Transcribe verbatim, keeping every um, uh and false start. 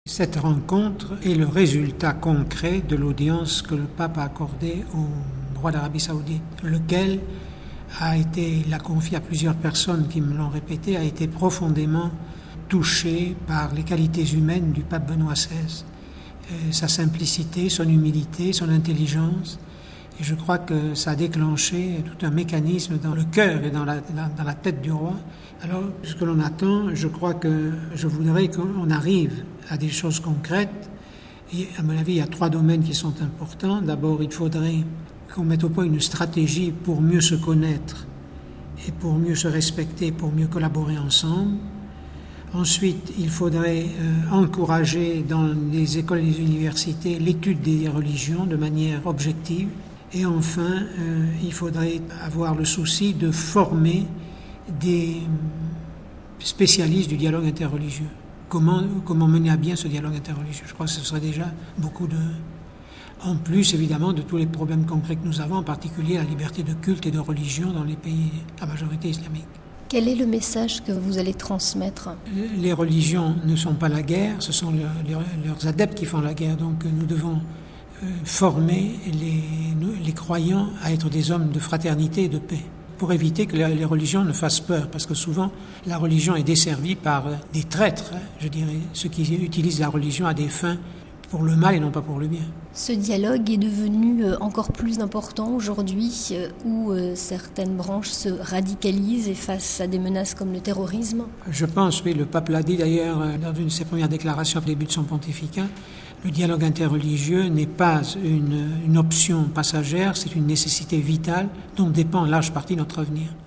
Cette rencontre est le résultat concret de l'audience que le pape a accordée au roi d'Arabie Saoudite, lequel a été, il l'a confié à plusieurs personnes qui me l'ont répété, a été profondément touché par les qualités humaines du pape Benoît seize, euh, sa simplicité, son humilité, son intelligence. Et je crois que ça a déclenché tout un mécanisme dans le cœur et dans la, dans la tête du roi. Alors, ce que l'on attend, je crois que je voudrais qu'on arrive à des choses concrètes. Et à mon avis, il y a trois domaines qui sont importants. D'abord, il faudrait qu'on mette au point une stratégie pour mieux se connaître et pour mieux se respecter, pour mieux collaborer ensemble. Ensuite, il faudrait euh, encourager dans les écoles et les universités l'étude des religions de manière objective. Et enfin, euh, il faudrait avoir le souci de former des spécialistes du dialogue interreligieux. Comment, comment mener à bien ce dialogue interreligieux? Je crois que ce serait déjà beaucoup de... En plus, évidemment, de tous les problèmes concrets que nous avons, en particulier la liberté de culte et de religion dans les pays à majorité islamique. Quel est le message que vous allez transmettre? Les religions ne sont pas la guerre, ce sont le, le, leurs adeptes qui font la guerre. Donc nous devons euh, former les, les croyants à être des hommes de fraternité et de paix, pour éviter que les religions ne fassent peur, parce que souvent la religion est desservie par des traîtres, je dirais, ceux qui utilisent la religion à des fins pour le mal et non pas pour le bien. Ce dialogue est devenu encore plus important aujourd'hui, où certaines branches se radicalisent et face à des menaces comme le terrorisme. Je pense, oui, le pape l'a dit d'ailleurs dans une de ses premières déclarations au début de son pontificat, le dialogue interreligieux n'est pas une, une option passagère, c'est une nécessité vitale dont dépend en large partie notre avenir.